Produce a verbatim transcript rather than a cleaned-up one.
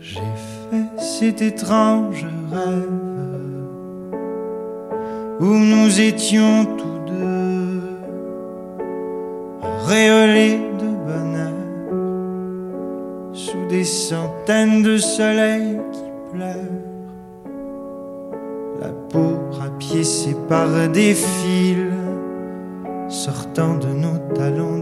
J'ai fait cet étrange rêve où nous étions tous deux auréolés de bonheur sous des centaines de soleils qui pleurent, la peau rapiécée par des fils sortant de nos talons